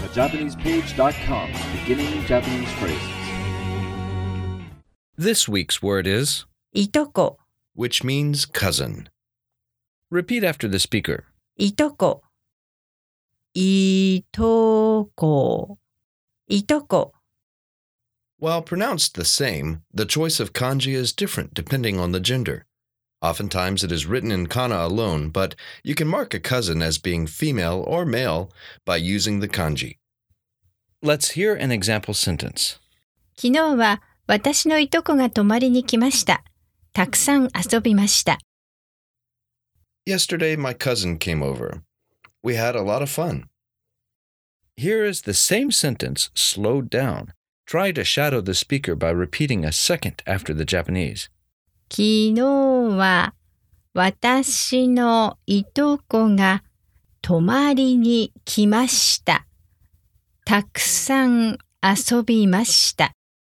thejapanesepage.com, beginning Japanese phrases. This week's word is いとこ、 which means cousin. Repeat after the speaker. いとこ、いとこ、いとこ。 While pronounced the same, the choice of kanji is different depending on the gender. Oftentimes it is written in kana alone, but you can mark a cousin as being female or male by using the kanji. Let's hear an example sentence. 昨日は私のいとこが泊まりに来ました。たくさん遊びました。 Yesterday, my cousin came over. We had a lot of fun. Here is the same sentence slowed down. Try to shadow the speaker by repeating a second after the Japanese. 昨日は私のいとこが泊まりに来ました。たくさん遊びました。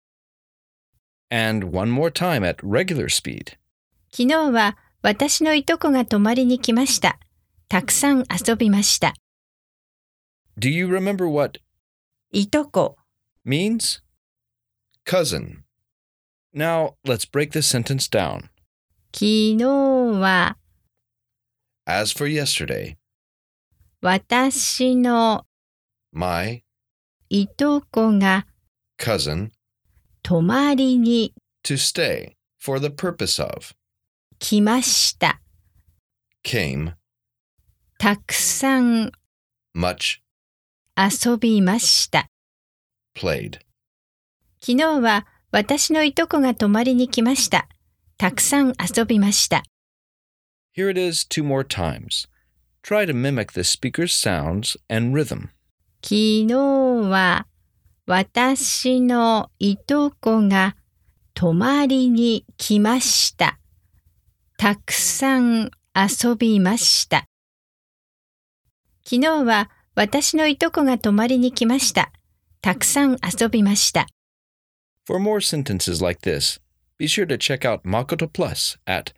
And one more time at regular speed. 昨日は私のいとこが泊まりに来ました。たくさん遊びました。 Do you remember what いとこ means? Cousin. Now, let's break this sentence down. 昨日は As for yesterday, 私の my いとこが cousin 泊まりに to stay for the purpose of 来ました。 came たくさん much 遊びました。 played. 昨日は私のいとこが泊まりに来ました。たくさん遊びました。 Here it is two more times. Try to mimic the speaker's sounds and rhythm. 昨日は私のいとこが泊まりに来ました。たくさん遊びました。昨日は私のいとこが泊まりに来ました。たくさん遊びました。 For more sentences like this, be sure to check out Makoto Plus at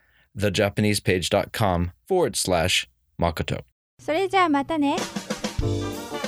thejapanesepage.com/Makoto. それじゃあまたね。